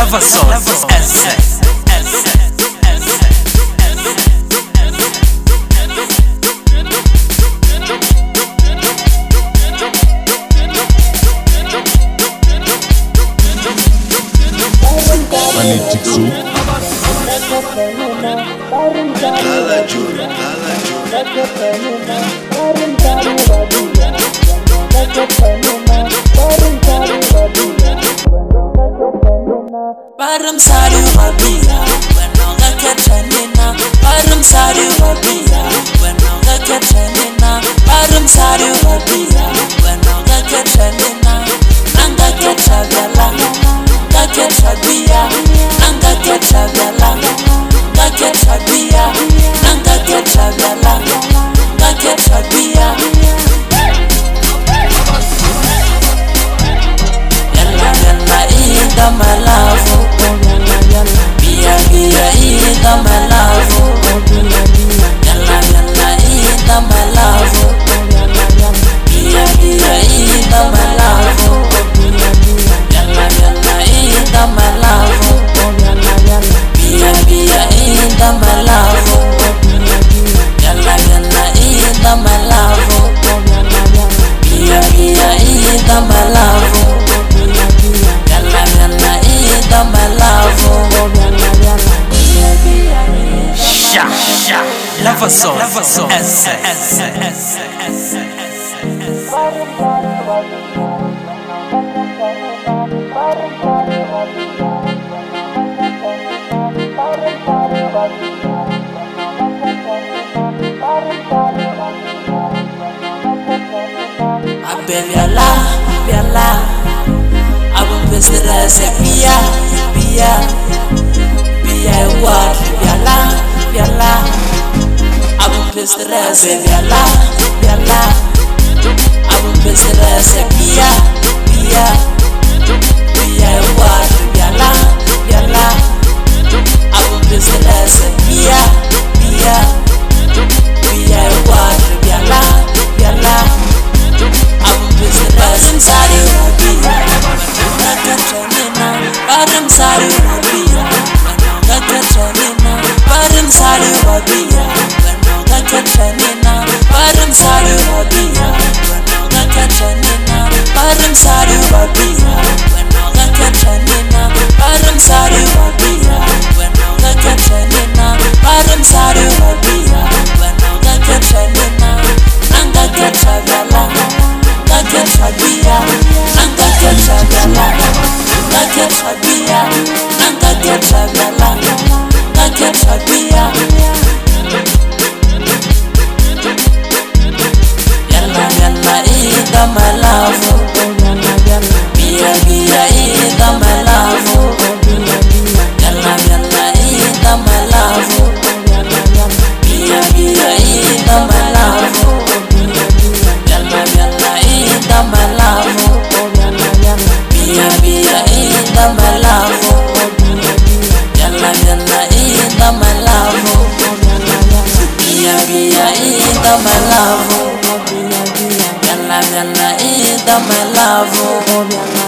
Lava Sauce S. Param sari wabia, wenoga kachanina. Param sari wabia, wenoga kachanina. Param sari wabia, wenoga kachanina. Nanga kachabela, nanga kachabia, nanga kachabela, nanga kachabia, nanga kachabela, nanga kachabia. Yalla yalla ida malavu. Bia ida malavu. Yalla yalla ida malavu. Bia ida malavu. Yalla yalla ida malavu. Bia ida malavu. Yalla yalla ida malavu. Bia ida malavu. Yalla yalla ida malavu. Sha Lava Sauce S. Abeviala, viala, abum pesera se pia, igual, viala, abum pesera se viala, abum pesera se pia, igual, viala, abum pesera se pia, igual, viala. Param sari wabia, wenoga kachanina. Param sari wabia, wenoga kachanina. Param sari wabia, wenoga kachanina. Param sari wabia, wenoga kachanina. Param sari wabia, wenoga kachanina. Param sari wabia, wenoga kachanina. Param sari wabia, wenoga kachanina. Nanga kachabela. Nanga kachabia, nanga kachabela, nanga kachabia, nanga kachabela, nanga kachabia. Yalla yalla ida malavu. Bia ida malavu. Yalla yalla ida malavu. Bia ida malavu. Yalla yalla ida malavu. Bia ida malavu. Yalla yalla ida malavu. Bia ida malavu. Yalla yalla ida malavu.